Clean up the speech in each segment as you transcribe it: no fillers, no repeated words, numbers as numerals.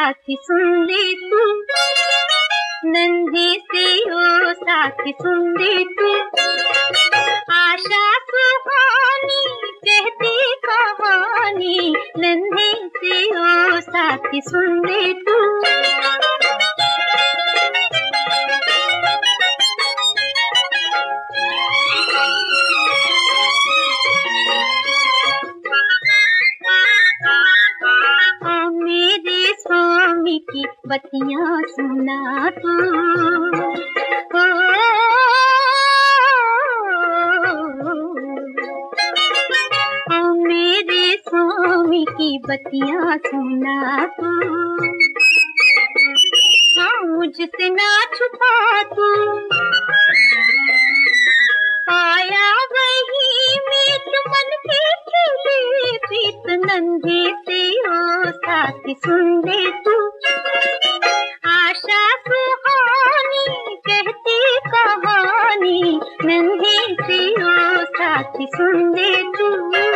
साथी सुन ले तू, नन्हे से ओ साथी सुन ले तू। आशा सुहानी कहती कहानी, नन्हे से ओ साथी सुन ले तू। मेरे स्वामी की बतियां सुना तू, मेरे स्वामी की बतियां सुना तू। हाँ, मुझसे ना छुपा तू, आया वही मीत मन के खिले प्रीत, नन्हे से ओ साथी सुन ले तू। आशा सुहानी कहती कहानी, नन्हे से ओ साथी सुन ले तू।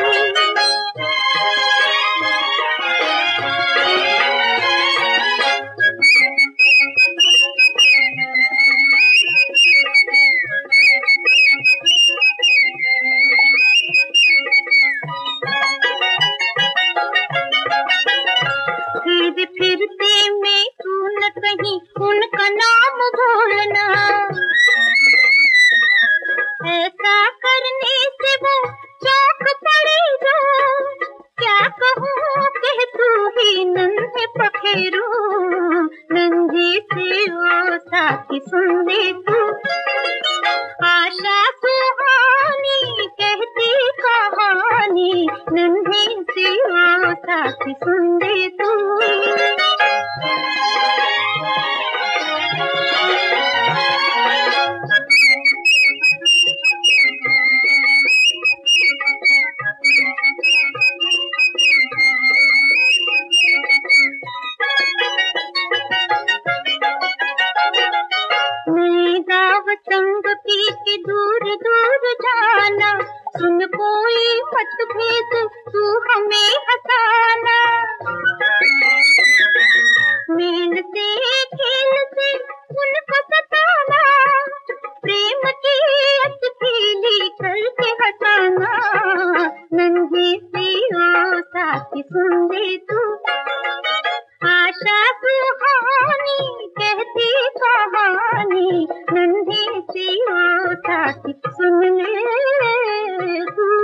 फिरते में तू न कहीं उनका नाम भूलना, ऐसा करने से वो चौंक पड़ेगा। क्या कहूँ कह तू ही नन्हे पखेरू, नन्हे से ओ साथी सुन ले तू। आशा सुहानी कहती कहानी, नन्हे से ओ साथी सुन ले तू। संग पी के दूर दूर जाना, सुन कोई मतभेद तू हमें हंसाना। मेल से खेल से उनको सताना, प्रेम की अतखेली करके हंसाना, नन्हे से ओ साथी सुन ले तू। आशा सुहानी कहती कहानी, नन्हे से ओ साथी सुन ले तू।